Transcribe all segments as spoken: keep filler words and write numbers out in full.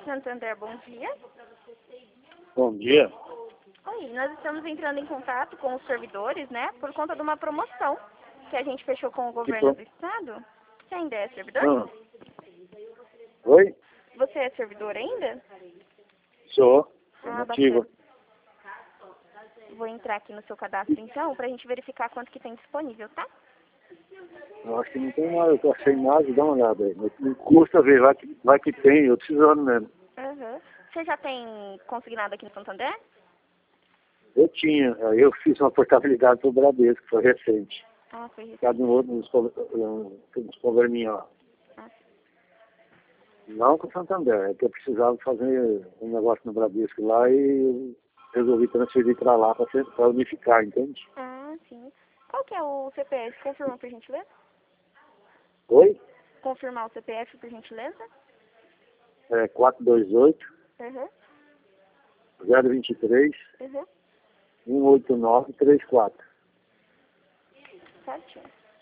Santander, bom dia. Bom dia. Oi, nós estamos entrando em contato com os servidores, né, por conta de uma promoção que a gente fechou com o governo do estado. Você ainda é servidor? Ah. Oi? Você é servidor ainda? Sou. Sou Ah, nativo. bacana. Vou entrar aqui no seu cadastro, então, pra gente verificar quanto que tem disponível, tá? Eu acho que não tem nada, eu tô sem nada, dá uma olhada aí. Não custa ver, vai que, vai que tem, eu precisando mesmo. Uhum. Você já tem consignado aqui no Santander? Eu tinha, aí eu fiz uma portabilidade pro Bradesco, que foi recente. Ah, foi recente. Cada um outro, uns, pro- um- uns probleminha lá. Ah, Não com o Santander, é que eu precisava fazer um negócio no Bradesco lá e eu resolvi transferir pra lá pra, ser- pra unificar, entende? ah, sim. Qual que é o C P F? Confirma, por gentileza? Oi? Confirmar o C P F, por gentileza? É quatro dois oito, Uhum, zero dois três, uhum. um oito nove três quatro. Certinho.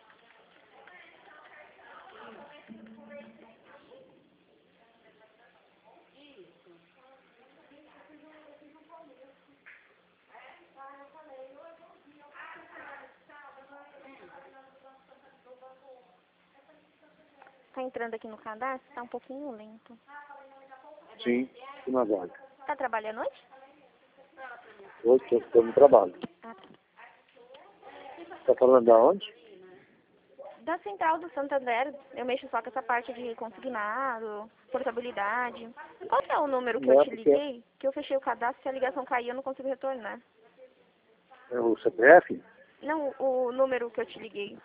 Tá entrando aqui no cadastro, tá um pouquinho lento. Sim, que na vaga. Tá trabalhando hoje? Hoje eu estou no trabalho. Ah, tá. Está falando da onde? Da central do Santander, eu mexo só com essa parte de consignado, portabilidade. Qual que é o número que eu Não é te porque liguei? Que eu fechei o cadastro, se a ligação cair, eu não consigo retornar. é o C P F, Não, o número que eu te liguei.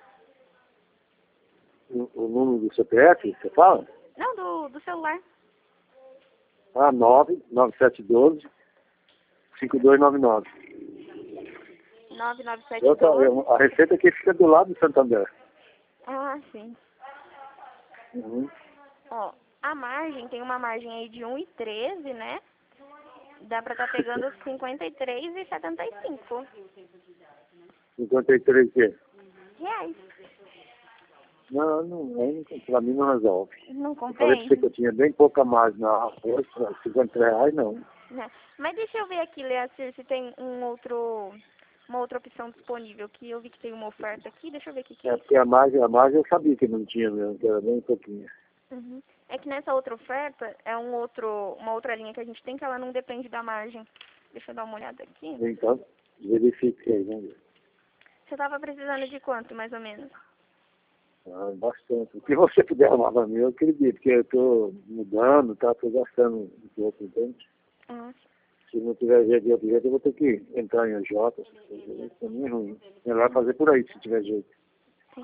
o, o número do C P F, você fala? Não, do, do celular. Ah, nove nove sete um dois, cinco dois nove nove. nove nove sete Eu, tô- dois. eu, a receita aqui fica do lado do Santander. Ah, sim. Uhum. Ó, a margem, tem uma margem aí de um e treze, né? Dá pra tá pegando cinquenta e três e setenta e cinco cinquenta e três quê? reais. Não, não, aí não- pra mim não resolve. Não Eu falei pra você que compensa? eu tinha bem pouca margem na arroz, cinquenta reais não. Né? Mas deixa eu ver aqui, Leacir, se tem um outro, uma outra opção disponível. Que eu vi que tem uma oferta aqui. Deixa eu ver o que, que é É isso. porque a margem, a margem eu sabia que não tinha mesmo, que era bem pouquinho. Uhum. É que nessa outra oferta é um outro, uma outra linha que a gente tem que ela não depende da margem. Deixa eu dar uma olhada aqui. Então, verifique aí, vamos ver. Você tava precisando de quanto, mais ou menos? Ah, bastante. O que você puder arrumar pra mim, eu acredito, porque eu estou mudando, tá? Estou gastando um pouco, entende? Ah, Se não tiver jeito de outro jeito, eu vou ter que entrar em J, essas coisas. Isso pra mim é ruim. Melhor fazer por aí, se tiver jeito. sim.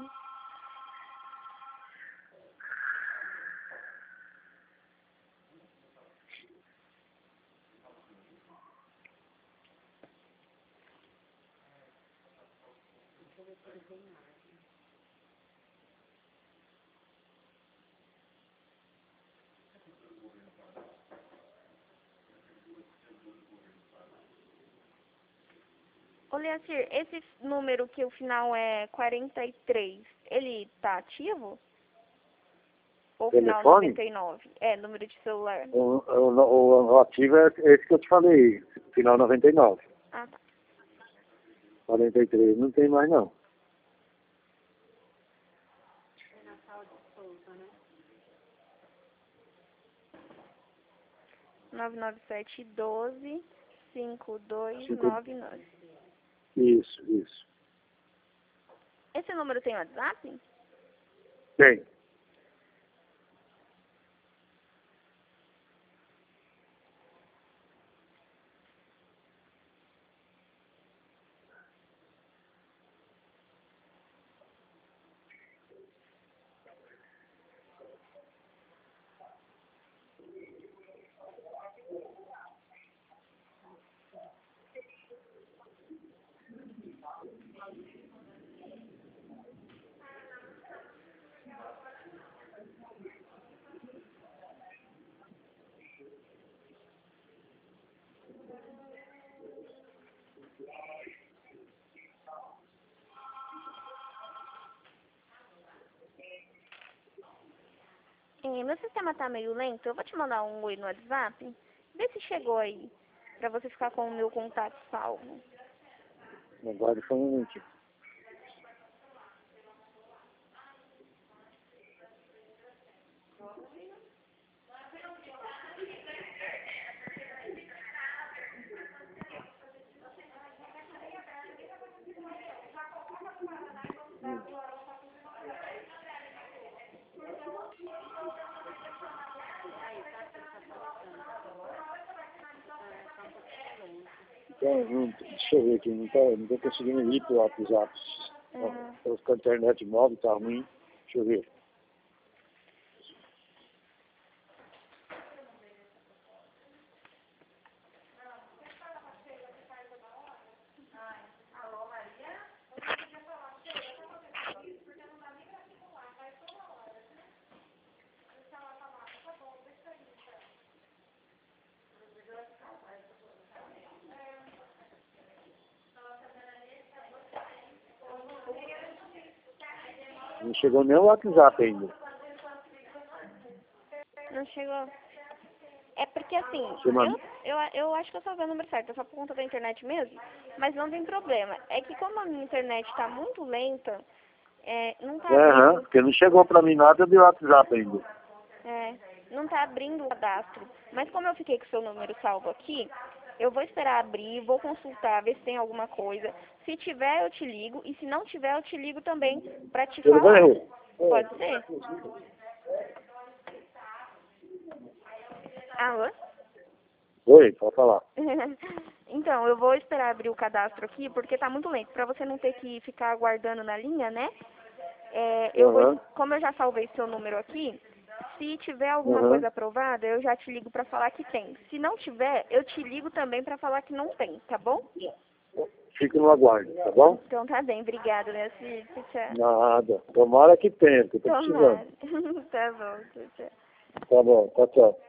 Ô, Leacir, esse número que o final é quarenta e três, ele tá ativo? Ou final Telefone? noventa e nove? É, número de celular. O, o, o, o ativo é esse que eu te falei, final noventa e nove. Ah, tá. quarenta e três não tem mais não. nove nove sete um dois cinco dois Cinco... nove nove. Isso, isso. Esse número tem WhatsApp? Tem. É, meu sistema tá meio lento. Eu vou te mandar um oi no WhatsApp. Vê se chegou aí. Pra você ficar com o meu contato salvo. Agora só um minutinho. Então, não, deixa eu ver aqui, não tô, não tô conseguindo ir pro WhatsApp. Uhum. Parece que a internet móvel tá ruim. Deixa eu ver. Não chegou nem o WhatsApp ainda. Não chegou. É porque assim, Você manda. eu, eu, eu acho que eu só vi o número certo, é só por conta da internet mesmo, mas não tem problema. É que como a minha internet tá muito lenta, é, não tá Aham, abrindo, porque não chegou pra mim nada de WhatsApp ainda. é, não tá abrindo o cadastro. Mas como eu fiquei com o seu número salvo aqui, eu vou esperar abrir, vou consultar, ver se tem alguma coisa. Se tiver, eu te ligo, e se não tiver, eu te ligo também pra te Tudo falar. bem? Pode ser? Alô? Oi, pode falar. Então, eu vou esperar abrir o cadastro aqui, porque tá muito lento. Pra você não ter que ficar aguardando na linha, né? É, eu vou, Aham, como eu já salvei seu número aqui, se tiver alguma aham. coisa aprovada, eu já te ligo pra falar que tem. Se não tiver, eu te ligo também pra falar que não tem, tá bom? Fico no aguardo, tá bom? Então tá bem, obrigada, né? Se, se, se, Nada. Tomara que tenha, que eu tô tomara. precisando. Tá bom, tchau, tchau. Tá bom, tchau, tchau.